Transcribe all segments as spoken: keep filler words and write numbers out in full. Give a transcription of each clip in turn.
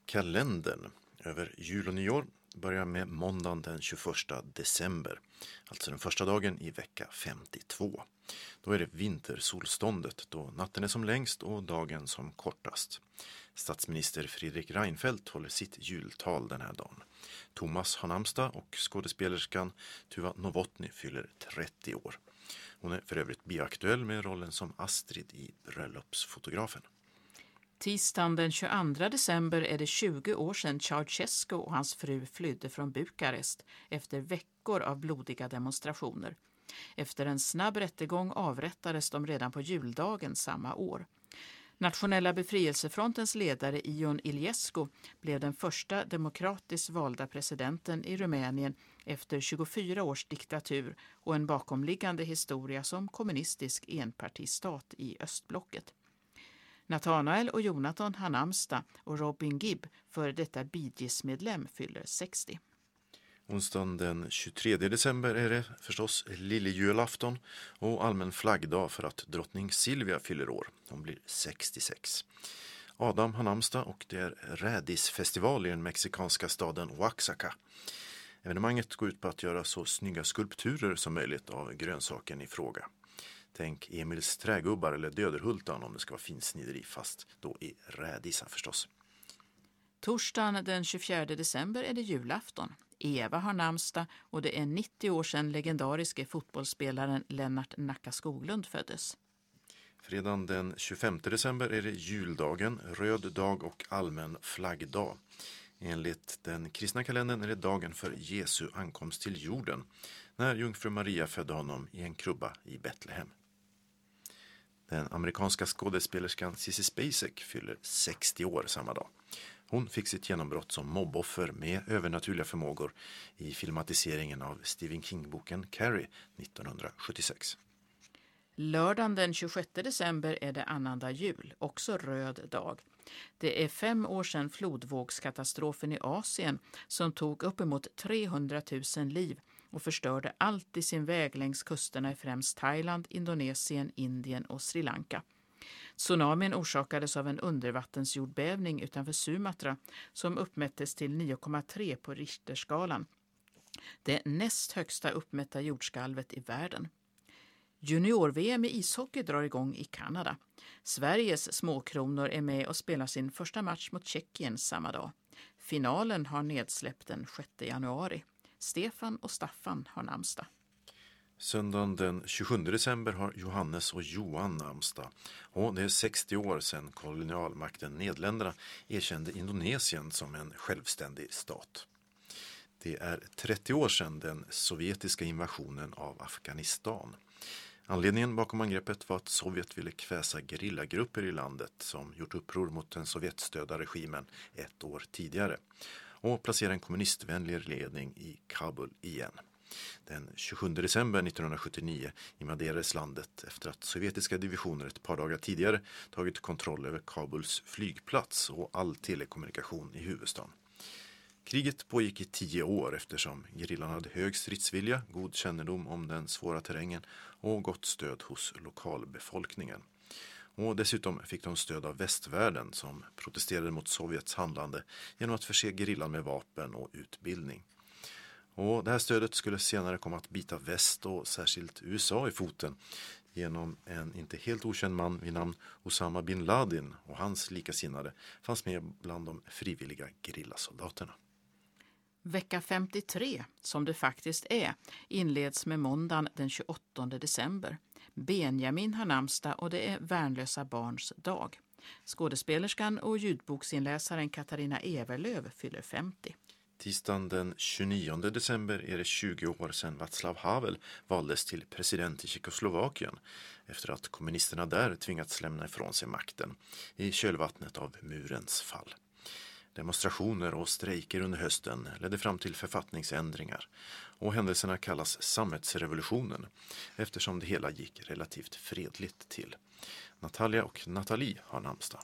Kalendern över jul och nyår börjar med måndagen den tjugoförsta december, alltså den första dagen i vecka femtiotvå. Då är det vintersolståndet, då natten är som längst och dagen som kortast. Statsminister Fredrik Reinfeldt håller sitt jultal den här dagen. Thomas har namnsdag och skådespelerskan Tuva Novotny fyller trettio år. Hon är för övrigt bioaktuell med rollen som Astrid i Bröllopsfotografen. Tisdagen den tjugoandra december är det tjugo år sedan Ceausescu och hans fru flydde från Bukarest efter veckor av blodiga demonstrationer. Efter en snabb rättegång avrättades de redan på juldagen samma år. Nationella befrielsefrontens ledare Ion Iliescu blev den första demokratiskt valda presidenten i Rumänien efter tjugofyra års diktatur och en bakomliggande historia som kommunistisk enpartistat i östblocket. Nathanael och Jonathan har namnsdag och Robin Gibb, för detta Bee Gees-medlem, fyller sextio. Onsdagen den tjugotredje december är det förstås lilljulafton och allmän flaggdag för att drottning Silvia fyller år. Hon blir sextiosex. Adam har namnsdag och det är rädisfestival i den mexikanska staden Oaxaca. Evenemanget går ut på att göra så snygga skulpturer som möjligt av grönsaken i fråga. Tänk Emils trägubbar eller Döderhultan om det ska vara finsnideri, fast då i rädisa förstås. Torsdagen den tjugofjärde december är det julafton. Eva har namnsdag och det är nittio år sedan legendariske fotbollsspelaren Lennart Nacka Skoglund föddes. Fredagen den tjugofemte december är det juldagen, röd dag och allmän flaggdag. Enligt den kristna kalendern är det dagen för Jesu ankomst till jorden, när jungfru Maria födde honom i en krubba i Betlehem. Den amerikanska skådespelerskan Sissy Spacek fyller sextio år samma dag. Hon fick sitt genombrott som mobboffer med övernaturliga förmågor i filmatiseringen av Stephen King-boken Carrie nittonhundrasjuttiosex. Lördagen den tjugosjätte december är det annandag jul, också röd dag. Det är fem år sedan flodvågskatastrofen i Asien som tog uppemot trehundratusen liv och förstörde allt i sin väg längs kusterna i främst Thailand, Indonesien, Indien och Sri Lanka. Tsunamin orsakades av en undervattensjordbävning utanför Sumatra som uppmättes till nio komma tre på Richterskalan. Det näst högsta uppmätta jordskalvet i världen. Junior-V M i ishockey drar igång i Kanada. Sveriges småkronor är med och spelar sin första match mot Tjeckien samma dag. Finalen har nedsläppt den sjätte januari. Stefan och Staffan har namnsdag. Söndagen den tjugosjunde december har Johannes och Johan namnsdag. Och det är sextio år sedan kolonialmakten Nederländerna erkände Indonesien som en självständig stat. Det är trettio år sedan den sovjetiska invasionen av Afghanistan. Anledningen bakom angreppet var att Sovjet ville kväsa gerillagrupper i landet som gjort uppror mot den sovjetstödda regimen ett år tidigare och placera en kommunistvänlig ledning i Kabul igen. Den tjugosjunde december nittonhundrasjuttionio invaderades landet efter att sovjetiska divisioner ett par dagar tidigare tagit kontroll över Kabuls flygplats och all telekommunikation i huvudstaden. Kriget pågick i tio år eftersom gerillan hade hög stridsvilja, god kännedom om den svåra terrängen och gott stöd hos lokalbefolkningen. Och dessutom fick de stöd av västvärlden som protesterade mot Sovjets handlande genom att förse gerillan med vapen och utbildning. Och det här stödet skulle senare komma att bita väst och särskilt U S A i foten genom en inte helt okänd man vid namn Osama bin Laden, och hans likasinnade fanns med bland de frivilliga gerillasoldaterna. Vecka femtiotre, som det faktiskt är, inleds med måndagen den tjugoåttonde december. Benjamin har namnsdag och det är värnlösa barns dag. Skådespelerskan och ljudboksinläsaren Katarina Everlöv fyller femtio. Tisdagen den tjugonionde december är det tjugo år sedan Václav Havel valdes till president i Tjeckoslovakien efter att kommunisterna där tvingats lämna ifrån sig makten i kölvattnet av murens fall. Demonstrationer och strejker under hösten ledde fram till författningsändringar och händelserna kallas sammetsrevolutionen eftersom det hela gick relativt fredligt till. Natalia och Nathalie har namnsdag.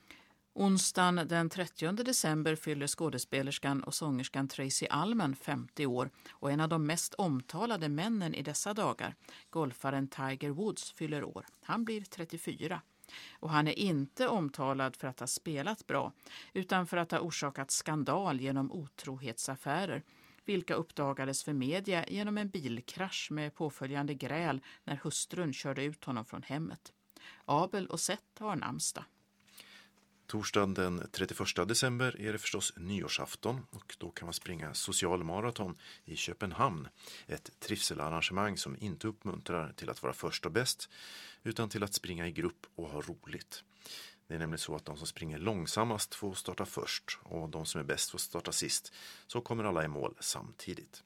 Onsdagen den trettionde december fyller skådespelerskan och sångerskan Tracy Allman femtio år och en av de mest omtalade männen i dessa dagar, golfaren Tiger Woods, fyller år. Han blir trettiofyra. Och han är inte omtalad för att ha spelat bra, utan för att ha orsakat skandal genom otrohetsaffärer, vilka uppdagades för media genom en bilkrasch med påföljande gräl när hustrun körde ut honom från hemmet. Abel och Seth har namnsdag. Torsdagen den trettioförsta december är det förstås nyårsafton och då kan man springa socialmaraton i Köpenhamn. Ett trivselarrangemang som inte uppmuntrar till att vara först och bäst utan till att springa i grupp och ha roligt. Det är nämligen så att de som springer långsammast får starta först och de som är bäst får starta sist. Så kommer alla i mål samtidigt.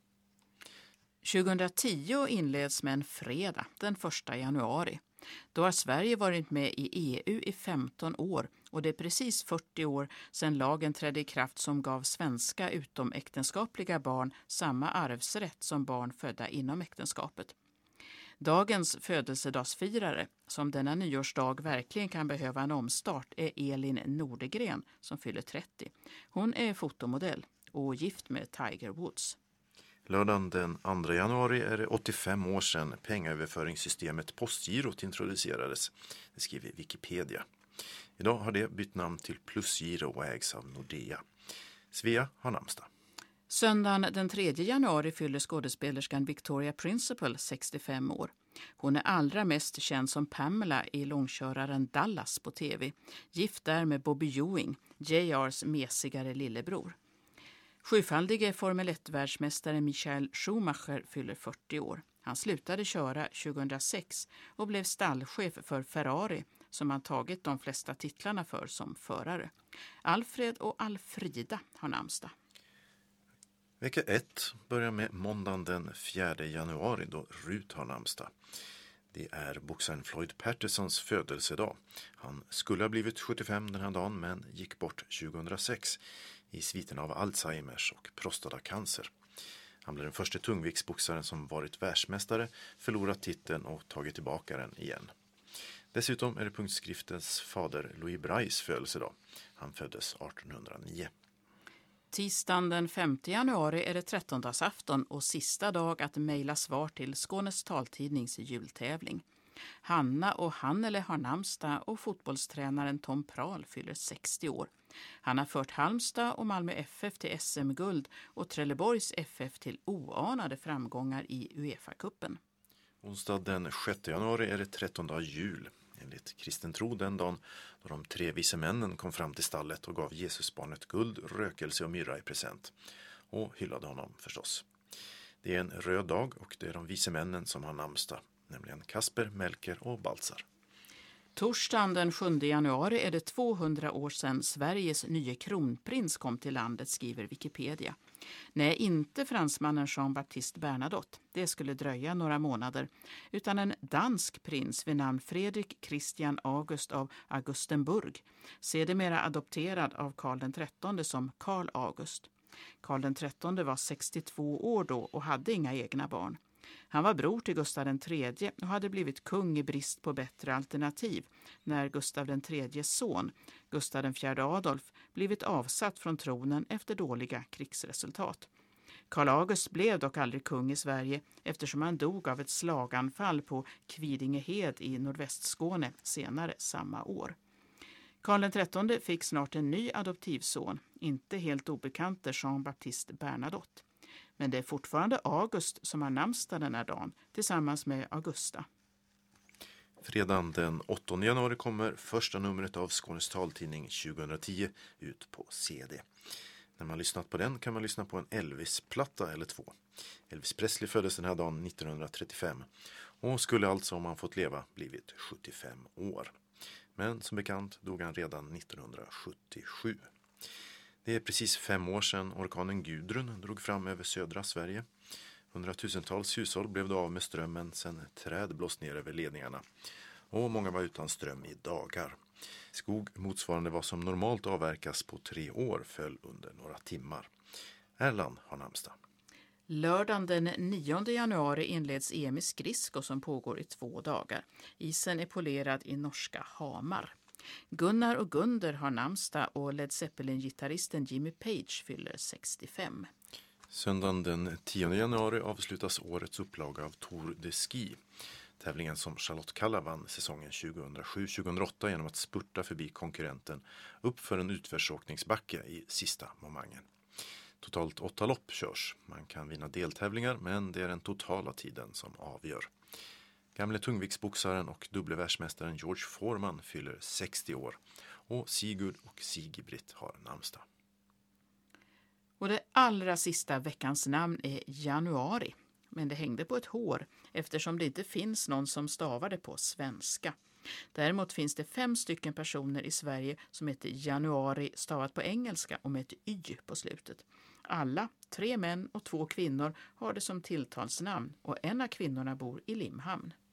tjugohundratio inleds med en fredag den första januari. Då har Sverige varit med i E U i femton år och det är precis fyrtio år sedan lagen trädde i kraft som gav svenska utomäktenskapliga barn samma arvsrätt som barn födda inom äktenskapet. Dagens födelsedagsfirare, som denna nyårsdag verkligen kan behöva en omstart, är Elin Nordegren som fyller trettio. Hon är fotomodell och gift med Tiger Woods. Lördagen den andra januari är det åttiofem år sedan pengaöverföringssystemet Postgirot introducerades. Det skriver Wikipedia. Idag har det bytt namn till Plusgiro och ägs av Nordea. Svea har namnsdag. Söndagen den tredje januari fyller skådespelerskan Victoria Principal sextiofem år. Hon är allra mest känd som Pamela i långköraren Dallas på tv. Gift där med Bobby Ewing, J R:s mesigare lillebror. Sjufaldige Formel ett-världsmästare Michael Schumacher fyller fyrtio år. Han slutade köra tjugohundrasex och blev stallchef för Ferrari som han tagit de flesta titlarna för som förare. Alfred och Alfrida har namnsdag. Vecka ett börjar med måndagen den fjärde januari då Rut har namnsdag. Det är boxaren Floyd Pattersons födelsedag. Han skulle ha blivit sjuttiofem den här dagen men gick bort tjugohundrasex i sviten av Alzheimers och prostatacancer. Han blev den första tungviktsboxaren som varit världsmästare, förlorat titeln och tagit tillbaka den igen. Dessutom är det punktskriftens fader Louis Brailles födelsedag. Han föddes artonhundranio. Tisdagen den femte januari är det trettondagsafton och sista dag att mejla svar till Skånes taltidnings jultävling. Hanna och Hannele har namnsdag och fotbollstränaren Tom Prahl fyller sextio år. Han har fört Halmstad och Malmö F F till S M-guld och Trelleborgs F F till oanade framgångar i UEFA-cupen. Onsdag den sjätte januari är det trettonde jul. Enligt kristen tro den dagen då de tre vise männen kom fram till stallet och gav Jesusbarnet guld, rökelse och myrra i present. Och hyllade honom förstås. Det är en röd dag och det är de vise männen som har namnsdag, nämligen Kasper, Melker och Baltzar. Torsdagen den sjunde januari är det tvåhundra år sedan Sveriges nya kronprins kom till landet, skriver Wikipedia. Nej, inte fransmannen Jean-Baptiste Bernadotte, det skulle dröja några månader, utan en dansk prins vid namn Fredrik Christian August av Augustenburg, sedermera adopterad av Karl den trettonde som Karl August. Karl den trettonde var sextiotvå år då och hade inga egna barn. Han var bror till Gustav den tredje och hade blivit kung i brist på bättre alternativ när Gustav den tredjes son, Gustav den fjärde Adolf, blivit avsatt från tronen efter dåliga krigsresultat. Karl August blev dock aldrig kung i Sverige eftersom han dog av ett slaganfall på Kvidingehed i nordvästskåne senare samma år. Karl den trettonde fick snart en ny adoptivson, inte helt obekante Jean-Baptiste Bernadotte. Men det är fortfarande August som har namnsdag den här dagen tillsammans med Augusta. Fredagen den åttonde januari kommer första numret av Skånes taltidning tjugohundratio ut på C D. När man lyssnat på den kan man lyssna på en Elvis-platta eller två. Elvis Presley föddes den här dagen nittonhundratrettiofem och skulle alltså, om han fått leva, blivit sjuttiofem år. Men som bekant dog han redan nittonhundrasjuttiosju. Det är precis fem år sedan orkanen Gudrun drog fram över södra Sverige. Hundratusentals hushåll blev då av med strömmen sedan träd blåst ner över ledningarna. Och många var utan ström i dagar. Skog motsvarande vad som normalt avverkas på tre år föll under några timmar. Erland har namnsdag. Lördagen den nionde januari inleds E M i skridsko som pågår i två dagar. Isen är polerad i norska Hamar. Gunnar och Gunder har namnsdag och Led Zeppelin-gitarristen Jimmy Page fyller sextiofem. Söndagen den tionde januari avslutas årets upplaga av Tour de Ski. Tävlingen som Charlotte Kalla vann säsongen tjugohundrasju tjugohundraåtta genom att spurta förbi konkurrenten upp för en utförsåkningsbacke i sista momangen. Totalt åtta lopp körs. Man kan vinna deltävlingar, men det är den totala tiden som avgör. Gamle tungviktsboxaren och dubbelvärldsmästaren George Foreman fyller sextio år och Sigurd och Sigibritt har namnsdag. Och det allra sista veckans namn är januari, men det hängde på ett hår eftersom det inte finns någon som stavar det på svenska. Däremot finns det fem stycken personer i Sverige som heter januari stavat på engelska och med ett y på slutet. Alla, tre män och två kvinnor, har det som tilltalsnamn och en av kvinnorna bor i Limhamn.